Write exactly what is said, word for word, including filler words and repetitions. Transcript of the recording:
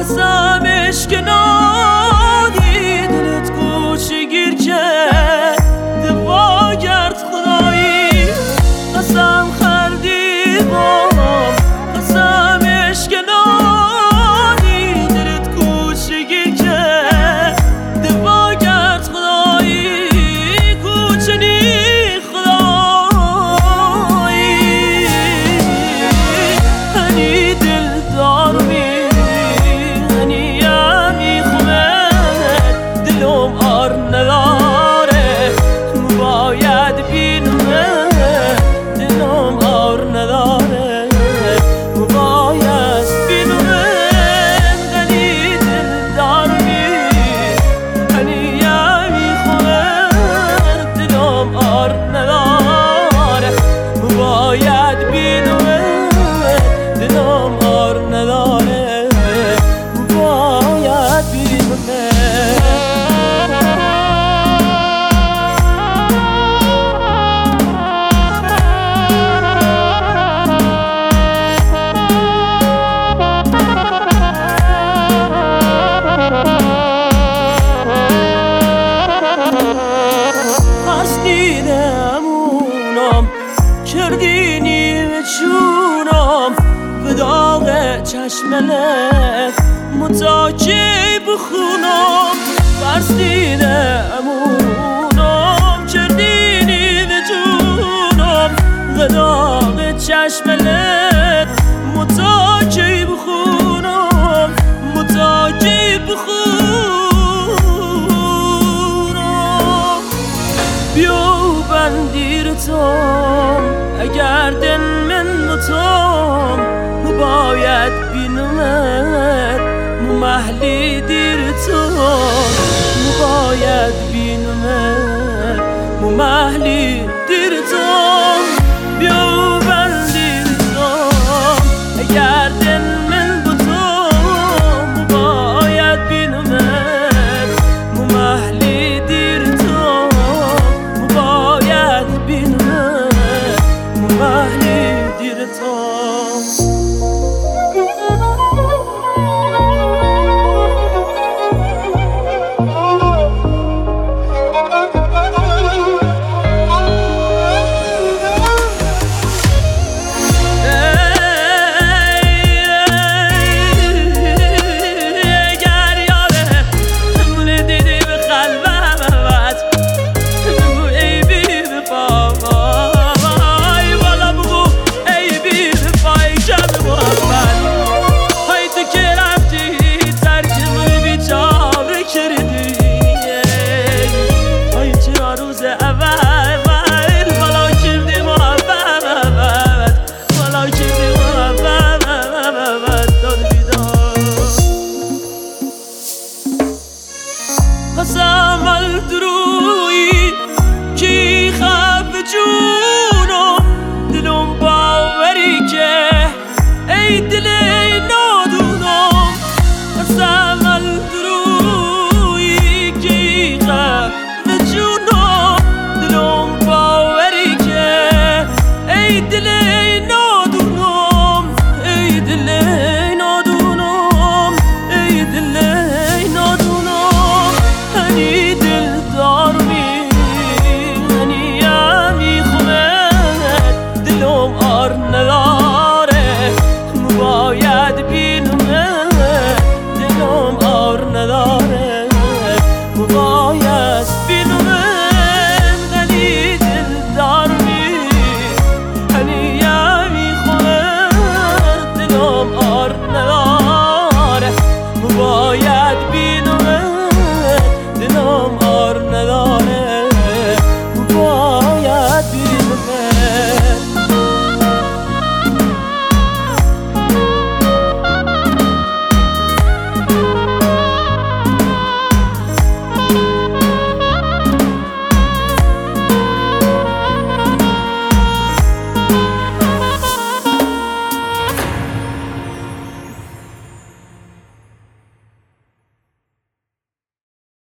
قسمش که نادی دلت گوشه گیر کرد دفاع کرد خدایی قسم خردی بام قسمش که نادی دلت گوشه گیر کرد دفاع کرد خدایی گوشه نی خدایی هنی دلدار می کردینی به جونم به داغ چشمنت متاکی بخونم فرستیده امونم کردینی به جونم به داغ چشمنت متاکی بخونم متاکی بخونم بیو بندیر توم اگر دن من بتوم باید بینمت مو محلی دیر توم باید بینمت مو محلی دیر توم